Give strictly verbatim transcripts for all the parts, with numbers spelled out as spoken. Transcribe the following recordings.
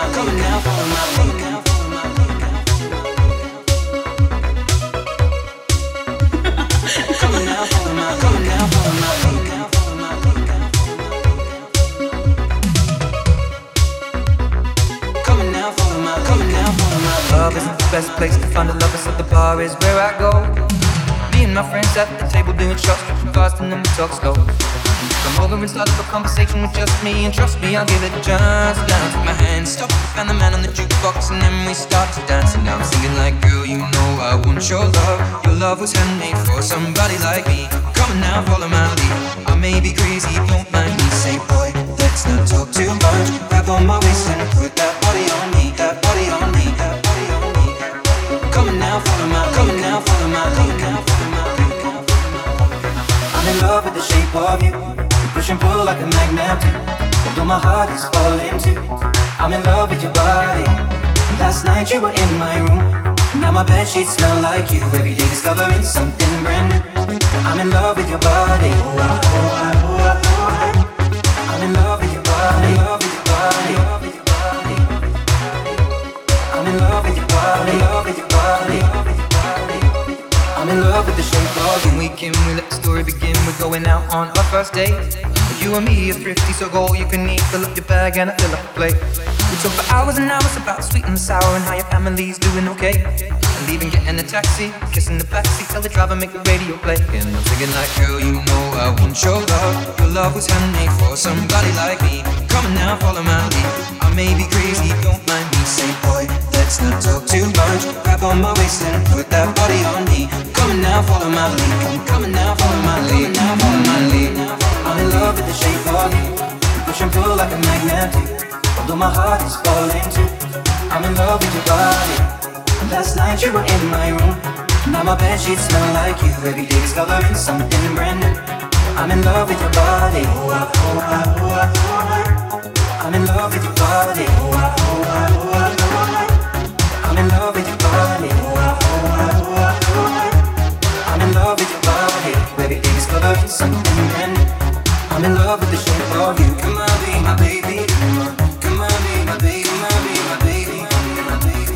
coming now, follow my lead. Coming now, follow my, coming now, follow my lead. Coming now, follow my, coming now, follow my lead. Love isn't the best place to find a lover, so the bar is where I go. Me and my friends at the table doing shots, tripping fast and then we talk slow. Come over and start up a conversation with just me, and trust me, I'll give it a chance. Now take my hand, stop, and the man on the jukebox, and then we start to dance. And now I'm singing like, girl, you know I want your love. Your love was handmade for somebody like me. Come on now, follow my lead. I may be crazy, don't mind me. Say, boy, let's not talk too much. Grab on my waist and put that body on me, that body on me, that body on me. Come on now, follow my, come on now, follow my lead. I'm in love with the shape of you. Push and pull like a magnet do. Although my heart is falling too. I'm in love with your body. Last night you were in my room. Now my bedsheets smell like you. Every day discovering something brand new. I'm in love with your body. Oh, I, oh, I, oh, I, oh, I. I'm in love with your body. Love with your body. Love with your body. I'm in love with your body. Love with your body. Love with your body. I'm in love with the shape of you. Weekend, we let the story begin. We're going out on our first date. You and me are thrifty, so go all you can eat. Fill up your bag and I fill up a plate. We talk for hours and hours about sweet and sour and how your family's doing okay. And leaving, getting a taxi, kissing the backseat, tell the driver make the radio play. And I'm singing like, girl, you know I want your love. Your love was handmade for somebody like me. Come on now, follow my lead. I may be crazy, don't mind me. Say, boy, let's not talk too much. Grab on my waist and put that body on me. Come on now, follow my lead. Come, come on now, follow my lead. Now follow my lead. I'm in love with the shape of you. Push and pull like a magnet do. Although my heart is falling too. I'm in love with your body. Last night you were in my room. Now my bedsheets smell like you. Every day discovering something brand new. I'm in love with your body. Oh, I, oh, I, oh, I, oh, I. I'm in love with your body. Oh, I, oh, I, oh, I, oh, I. I'm in love with your body. Oh, I, oh, I, oh, I, oh, I. I'm in love with your body. Every day discovering something brand new. I'm in love with the shape of you. Come on, be my baby. Come on, come on, be my baby. Come on, be my baby. Be my baby.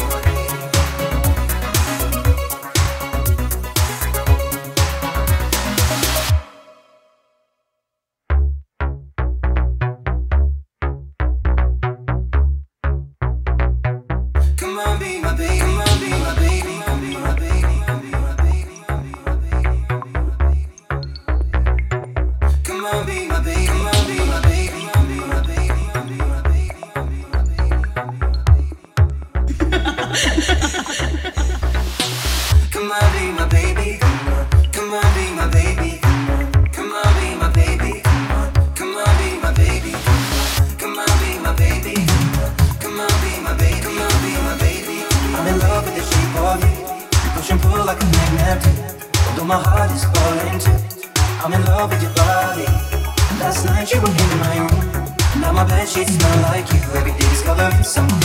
Come on, be my baby. Come on, be my baby. Be my baby. Be my baby. Come on, be my baby. Come on, be my baby. Be my baby. Be my baby. Come on, be my baby. Come on, come on, be my baby. Come on, be my baby. Come on, be my baby. Come on, be my baby. Come on, be my baby. Come on, be my baby. I'm in love with the shape of you. Push and pull like a magnet do. Although my heart is falling too. I'm in love with your body. Last night you were in my room. Now my bedsheets smell like you. Every day discovering something